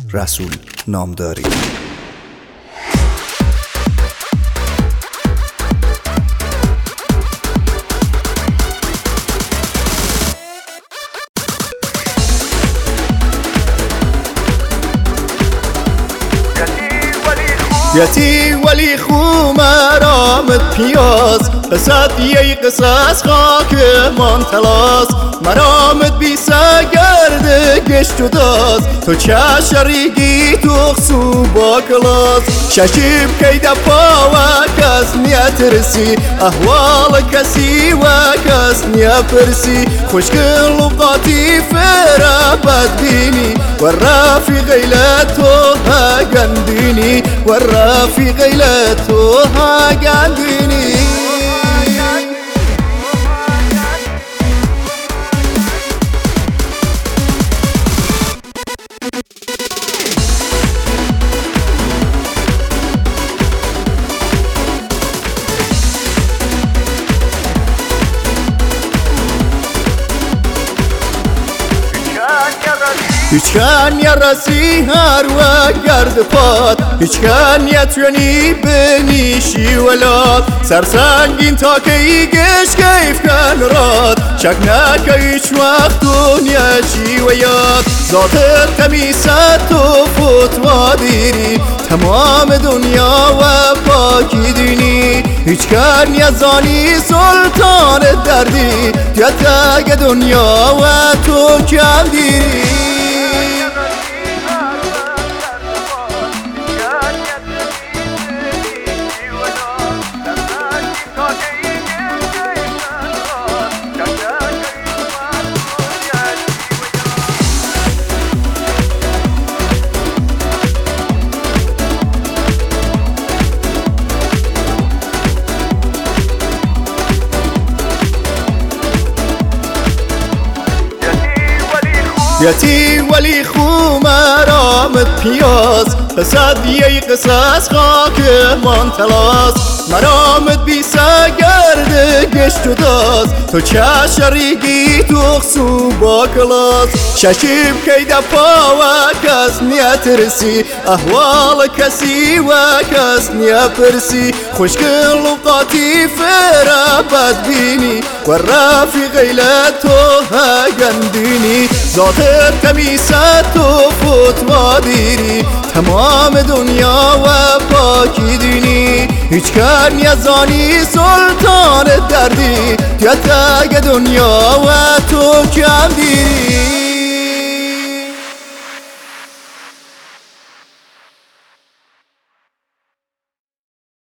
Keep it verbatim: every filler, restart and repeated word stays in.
رسول نامداری. یتی ولی خو مرامت پیاز قصد یی قصص خاک من تلاس مرامت بیسا گرده گشت و داز تو چه شریگی تو خسو با کلاس ششیب که دپا و کس نیترسی احوال کسی و کس نیپرسی خوشگل و قاطی فرا بدبینی و رفیق ایلتو ها گندینی و رفیق ایلتو ها گندینی. هیچ کن یا رسی هر و گرد پاد هیچ کن یا توانی بنیشی ولاد سرسنگین تا که ایگش کیف کن راد شک نکه هیچ وقت دنیا چی و یاد ذات قمیست و فتوا دیری تمام دنیا و پاکی دینی هیچ کن یا زانی سلطان دردی یا تگ دنیا و تو کم دیری. یتی ولی خو مرامت پیاز قصد یی قصص خاک من تلاس مرامت بیسا گرده گشت و داز تو چه شریگی تو خسو با کلاس ششیب که دپا و کس نیترسی احوال کسی و کس نیپرسی خوشگل و قاطی فرا بدبینی و رفیق ایلتو ها گندینی ذات قمیست و فتوا دیری تمام دنیا و پاکی دینی هیچ کن یا زانی سلطان دردی یا تگ دنیا و تو